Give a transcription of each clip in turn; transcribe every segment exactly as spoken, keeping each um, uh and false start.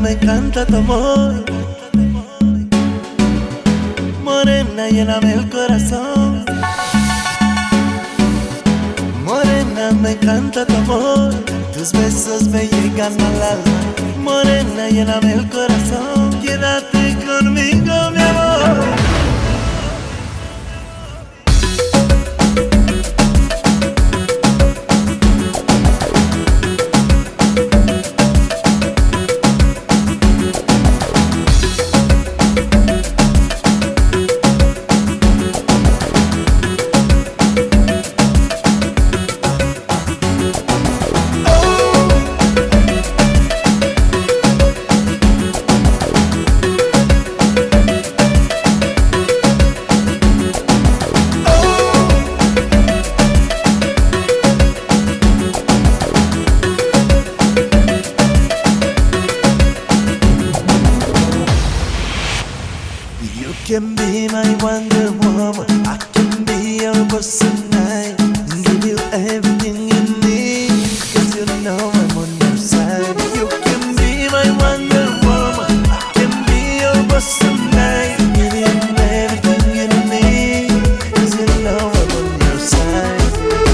me encanta tu amor. Morena, lléname el corazón. Morena, me encanta tu amor. Tus besos me llegan al alma. Morena, lléname el corazón. Quédate conmigo, mi amor. You can be my Wonder Woman. I can be your boss tonight. Give you everything you need, cause you know I'm on your side. You can be my Wonder Woman. I can be your boss tonight. Give you everything you need, cause you know I'm on your side.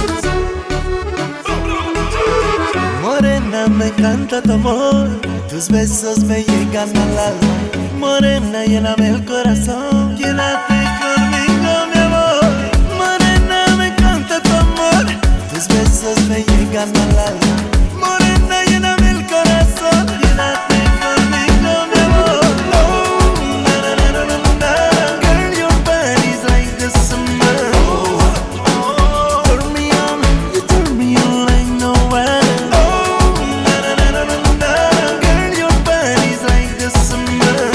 Morena, me encanta tu amor. Tus besos me llegan al alma. Morena, lléname el corazón. Quédate conmigo, mi amor. Morena, me encanta tu amor. Tus besos me llegan al alma. Morena, lléname el corazón. Quédate conmigo, mi amor. Oh, na na na na na na. Girl, your body's like the summer. Oh, oh, turn me on, you turn me on like no other. Oh, na na na na na na. Girl, your body's like the summer.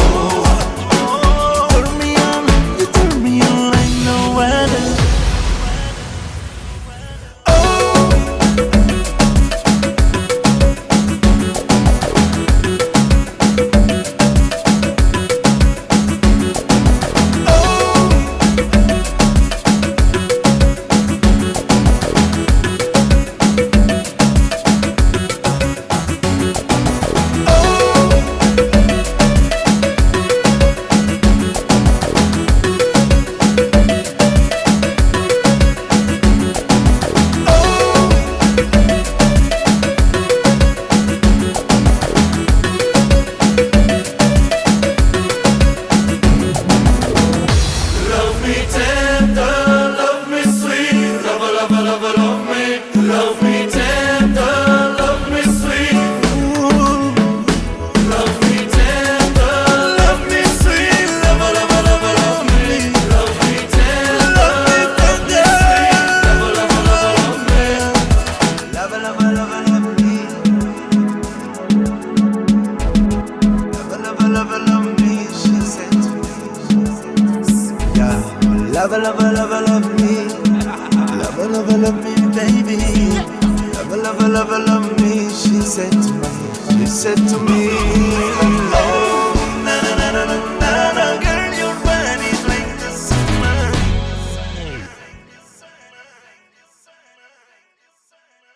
Love, love, love, love me. Love, love, love me, baby. Love, love, love, love me. She said to me, she said to me.